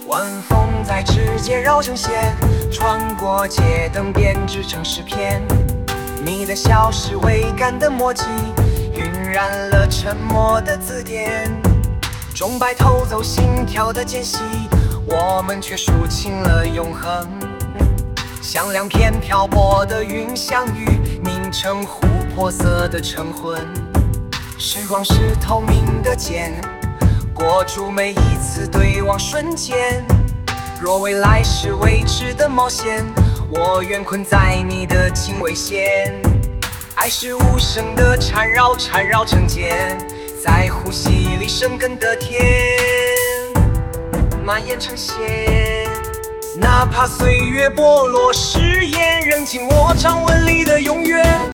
晚风在指尖绕成线，穿过街灯编织成诗篇。你的笑是未干的墨迹，晕染了沉默的字典。钟摆偷走心跳的间隙，我们却抒情了永恒。像两片漂泊的云相遇，凝成琥珀色的晨昏。时光是透明的剑，裹住每一次对望瞬间。若未来是未知的冒险，我愿困在你的经纬线。爱是无声的缠绕，缠绕成茧，在呼吸里生根的甜，蔓延成线。哪怕岁月剥落誓言，仍紧握掌纹里的永远。